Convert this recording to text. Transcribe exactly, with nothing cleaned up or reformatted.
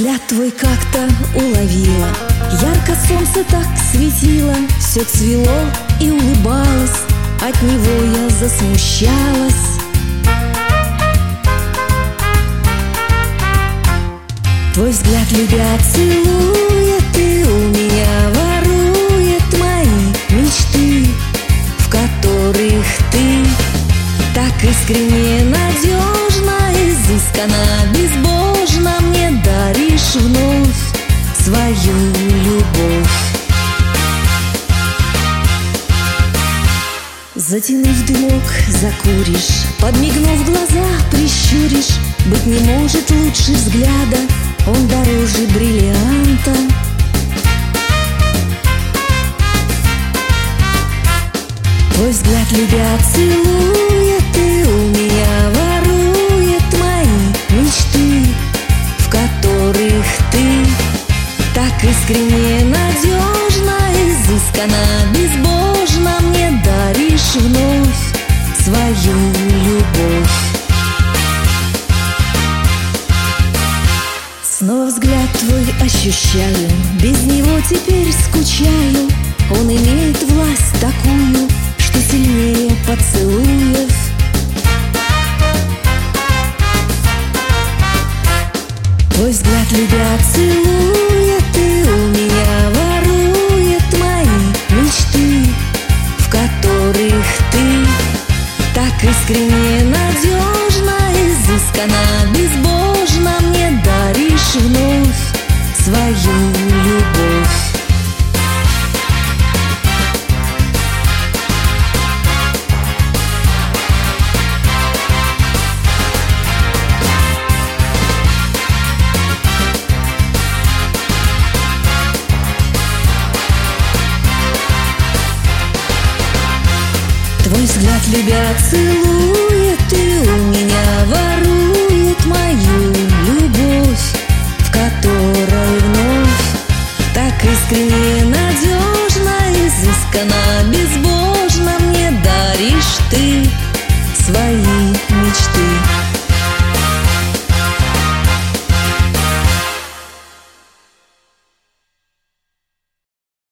взгляд твой как-то уловила, ярко солнце так светило, все цвело и улыбалось, от него я засмущалась. Твой взгляд, любя, целует, и у меня ворует мои мечты, в которых ты так искренне, надежно, изысканно, безбожно мне даришь вновь свою любовь. Затянув дымок, закуришь, подмигнув глаза, прищуришь. Быть не может лучше взгляда, он дороже бриллианта. Твой взгляд, любя, целует, и у меня ворует мои мечты, в которых ты так искренне, надежно, изысканно, безбожно мне даришь вновь свою любовь. Снова взгляд твой ощущаю, без него теперь скучаю. Он имеет власть такую, что сильнее поцелуев. Твой взгляд, любя, целует, и у меня ворует мои мечты, в которых ты так искренне, надежно, изысканно, безбожно мне даришь вновь свою любовь. Твой взгляд, любя, целует, и у меня ворует мою любовь, в которой вновь так искренне, надежно, изысканно, безбожно мне даришь ты свои